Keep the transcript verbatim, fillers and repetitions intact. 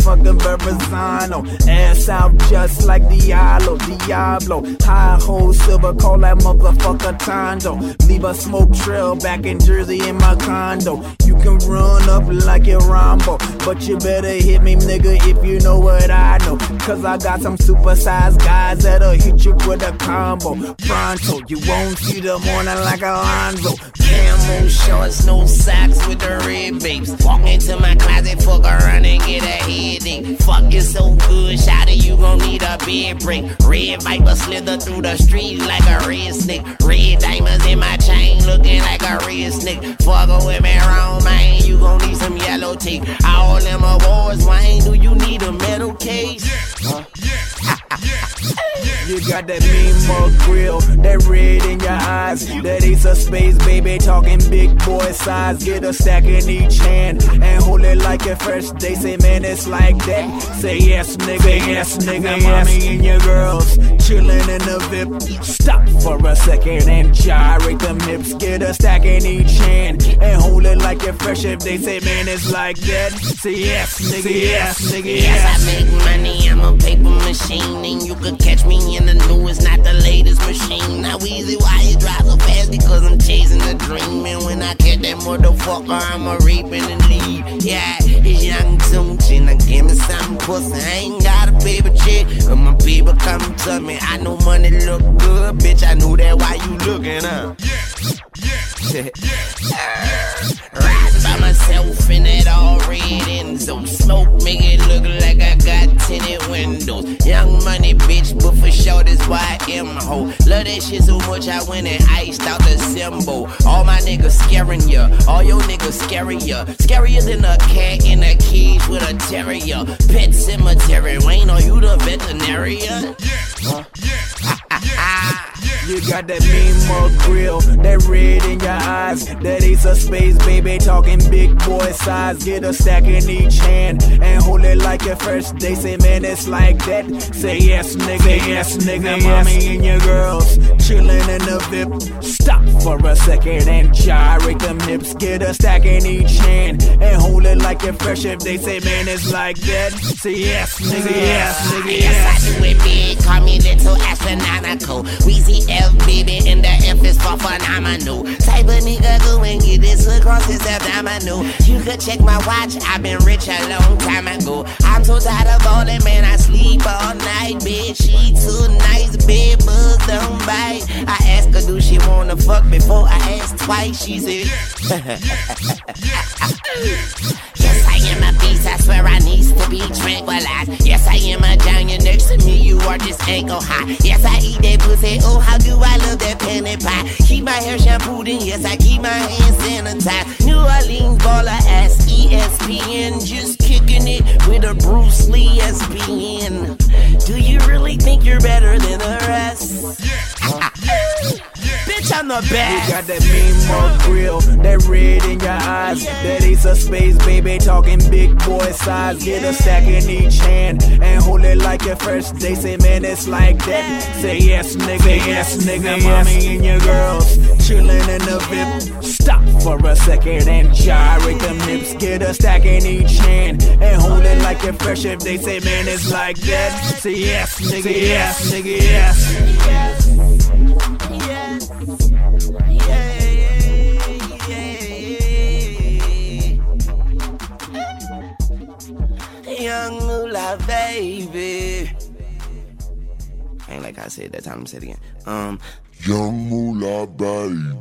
motherfucking Verrazano. Ass out just like Diablo, Diablo. High hole silver, call that motherfucker Tondo. Leave a smoke trail back in Jersey in my condo. You can run up like you're Rambo, but you better hit me, nigga, if you know what I know. Cause I got some supersized guys that'll hit you with a combo. Pronto, you won't see the morning like Alonzo. Camo shorts, no socks with the red babes. Walk into my closet, fuck around and get a headache. Fuck you so good, shawty, you gon' need a bed break. Red Viper slither through the street like a red snake. Red diamonds in my chain, looking like a red snake. Fuck with me wrong, man, you gon' need some yellow tape. All them awards, Wayne, do you need a metal case? Huh? You got that mean mug grill, that red in your eyes, that ace of space, baby, talking big boy size. Get a stack in each hand and hold it like your first day. Say, man, it's like that. Say yes, nigga, say yes, nigga, yes. Mommy and your girls chillin' in the V I P. Stop for a second and gyrate them hips. Get a stack in each hand and hold it like you're fresh. If they say, man, it's like that. Say yes, nigga, say yes, nigga, yes. Yes, I make money, I'm a paper machine, and you could catch me in the newest, not the latest machine. Now easy, why you drive so fast? Because I'm chasing a dream, and when I catch that motherfucker, I'ma rape and leave. Yeah, it's young Tunechi, now give me some pussy. I ain't got a paper check, but my people come to me. I know money look good, bitch, I knew that why you looking up. Yeah, yeah, yeah. Riding by myself in that all red Enzo. Smoke make it look like I got tinted windows. Young money bitch, but for sure that's why I am a hoe. Love that shit so much I went and iced out the symbol. All my niggas scaring ya, all your niggas scary ya. Scarier than a cat in a cage with a terrier. Pet cemetery, Wayne, are you the veterinarian? Huh? You got that mean mug grill, that red in your eyes, that ace of space, baby, talking big boy size. Get a stack in each hand and hold it like your first day. Say, man, it's like that. Say yes, nigga, say yes, nigga, yes. Mommy and your girls chillin' in the V I P. Stop for a second and gyrate them hips. Get a stack in each hand and hold it like you're fresh. If they say, man, it's like that. Say yes, nigga, yes, nigga, yes. Yes, I do it big, call me little astronomical. Weezy F, baby, and the F is for phenomenal. Type of nigga go and get this across his abdominal. You could check my watch, I've been rich a long time ago. I'm so tired of all that, man, I sleep all night. Bed sheets too nice, bed bugs don't bite. I ask her, do she wanna fuck before I ask twice? She said, yes, I am a beast, I swear I needs to be tranquilized. Yes, I am a giant, next to me you are just ankle high. Yes, I eat that pussy, oh how do I love that penny pie. Keep my hair shampooed and yes, I keep my hands sanitized. New Orleans baller ass E S P N, just kicking it with a Bruce Lee S P N. Do you really think you're better than the rest? Yeah. Bitch, I'm the best. You got that mean mug grill, that red in your eyes, that ace of space, baby, talking big boy size. Get a stack in each hand and hold it like your first day. Say, man, it's like that. Say yes, nigga, say yes, nigga, yes. Mommy and your girls chillin' in the V I P. Stop for a second and gyrate them hips. Get a stack in each hand and hold it like you're fresh. If they say, man, it's like that. Say yes, nigga, say yes, nigga, yes. Yes. Young moolah, baby. Ain't like I said that time. I'm say it again. Um, Young moolah, baby.